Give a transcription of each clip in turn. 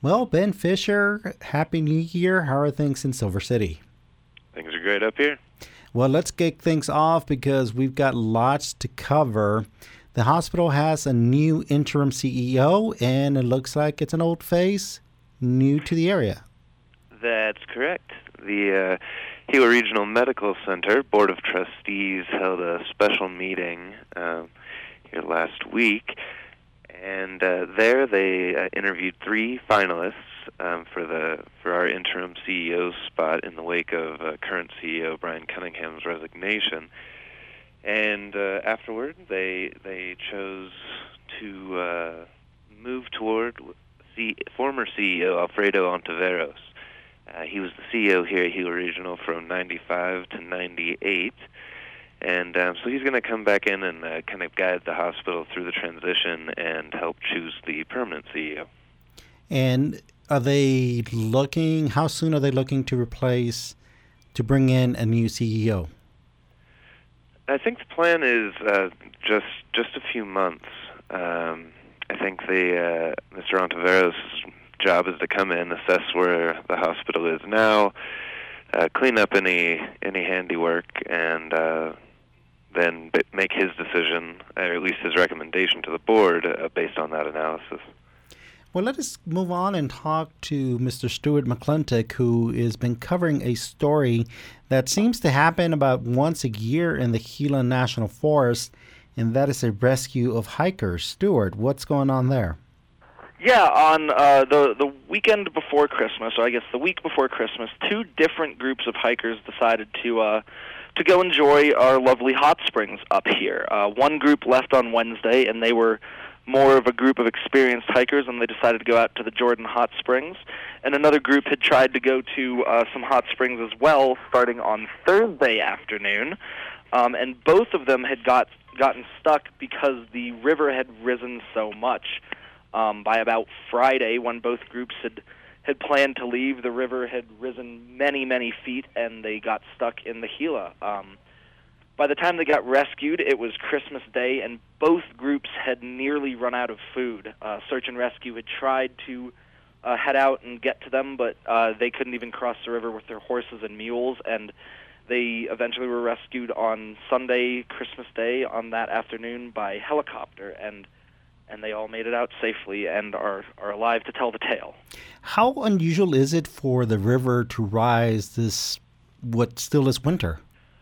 Well, Ben Fisher, Happy New Year. How are things in Silver City? Things are great up here. Well, let's kick things off because we've got lots to cover. The hospital has a new interim CEO, and it looks like it's an old face, new to the area. That's correct. The Gila Regional Medical Center Board of Trustees held a special meeting here last week, and there they interviewed 3 finalists for our interim CEO spot in the wake of current CEO Brian Cunningham's resignation. And afterward, they chose to move toward former CEO Alfredo Ontiveros. He was the CEO here at Gila Regional from 95 to 98. And so he's going to come back in and kind of guide the hospital through the transition and help choose the permanent CEO. And are they looking, how soon are they looking to bring in a new CEO? I think the plan is just a few months. I think Mr. Ontiveros' job is to come in, assess where the hospital is now, clean up any handiwork, and then make his decision, or at least his recommendation to the board based on that analysis. Well, let us move on and talk to Mr. Stuart McClintock, who has been covering a story that seems to happen about once a year in the Gila National Forest, and that is a rescue of hikers. Stuart, what's going on there? Yeah, on the weekend before Christmas, or I guess the week before Christmas, 2 different groups of hikers decided to go enjoy our lovely hot springs up here. One group left on Wednesday, and they were more of a group of experienced hikers, and they decided to go out to the Jordan Hot Springs. And another group had tried to go to some hot springs as well, starting on Thursday afternoon. And both of them had gotten stuck because the river had risen so much. By about Friday, when both groups had planned to leave, the river had risen many, many feet, and they got stuck in the Gila. By the time they got rescued, it was Christmas Day, and both groups had nearly run out of food. Search and Rescue had tried to head out and get to them, but they couldn't even cross the river with their horses and mules, and they eventually were rescued on Sunday, Christmas Day, on that afternoon by helicopter, and they all made it out safely and are alive to tell the tale. How unusual is it for the river to rise what still is winter?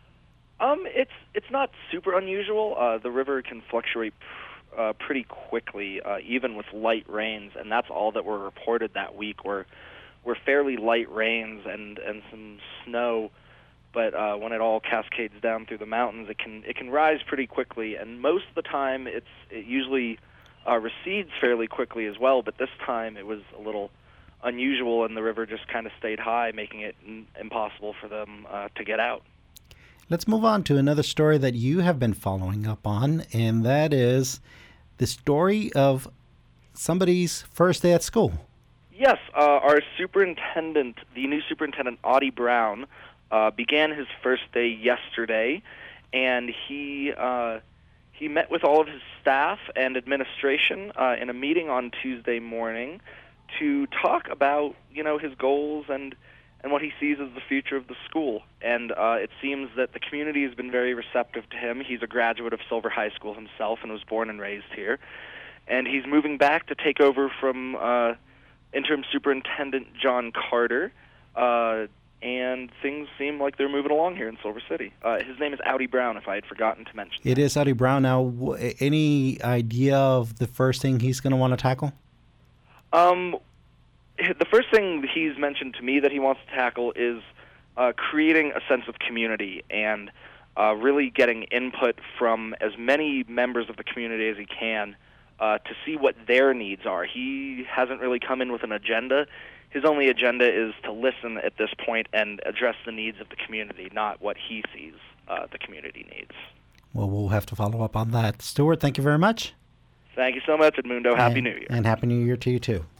It's not super unusual. The river can fluctuate pretty quickly, even with light rains, and that's all that were reported that week were fairly light rains and some snow. But when it all cascades down through the mountains, it can rise pretty quickly, and most of the time it usually recedes fairly quickly as well. But this time it was a little unusual, and the river just kind of stayed high, making it impossible for them to get out. Let's move on to another story that you have been following up on, and that is the story of somebody's first day at school. Yes, our superintendent, the new superintendent, Audie Brown, began his first day yesterday, and he met with all of his staff and administration in a meeting on Tuesday morning to talk about, his goals and what he sees as the future of the school. And it seems that the community has been very receptive to him. He's a graduate of Silver High School himself and was born and raised here. And he's moving back to take over from interim superintendent John Carter. And things seem like they're moving along here in Silver City. His name is Audie Brown, if I had forgotten to mention that. It is Audie Brown. Now, any idea of the first thing he's going to want to tackle? The first thing he's mentioned to me that he wants to tackle is creating a sense of community and really getting input from as many members of the community as he can to see what their needs are. He hasn't really come in with an agenda. His only agenda is to listen at this point and address the needs of the community, not what he sees the community needs. Well, we'll have to follow up on that. Stuart, thank you very much. Thank you so much, Edmundo. Happy New Year. And Happy New Year to you, too.